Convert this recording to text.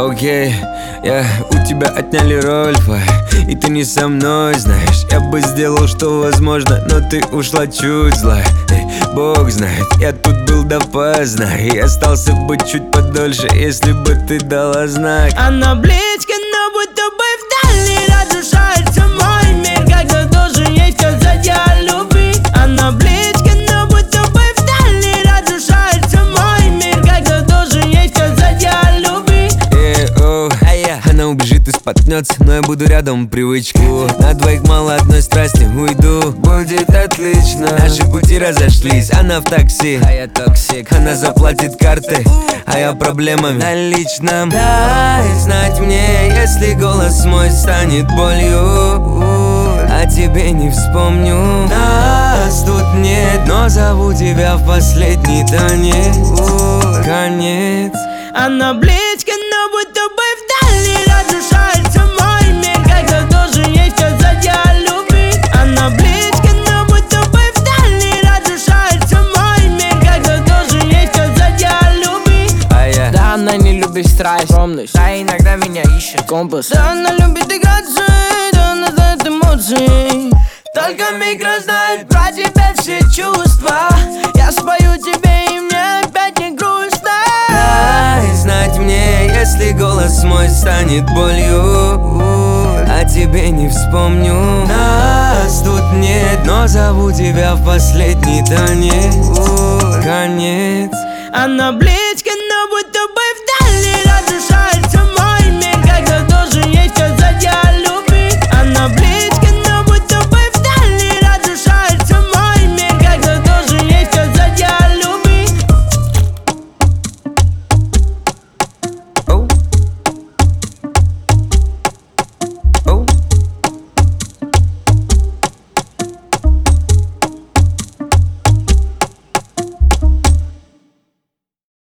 Окей, у тебя отняли роль, и ты не со мной, знаешь. Я бы сделал, что возможно, но ты ушла чуть злая. Бог знает, я тут был допоздна и остался бы чуть подольше, если бы ты дала знак. Она близко, но будто бы вдали разрушается мой мир, когда должен ей сказать я любви. Она близко, но будто бы вдали разрушается мой мир, когда должен ей сказать я любви. Она убежит и споткнется, но я буду рядом, привычку. На двоих мало одной страсти, уйду, будет отлично. Наши пути разошлись, она в такси, а я токсик. Она заплатит карты, а я проблемами наличным. Дай знать мне, если голос мой станет болью, а тебе не вспомню. Нас тут нет, но зову тебя в последний танец. Конец. Она близко, но будто бы вдали разрушается мой мир, когда должен ей сказать я любви. Она близко, но будто бы вдали разрушается мой мир, когда должен ей сказать я любви. Да, она не любит страсть, скромность, да, иногда меня ищет компас. Да, она любит играться, да, она знает эмоции. Только микро знает про тебя все чувства. Я спою тебе, и мне опять не грустно. Дай знать мне, если голос мой станет болью, а тебе не вспомню. Нас тут нет, но зову тебя в последний танец. Конец. Она близко,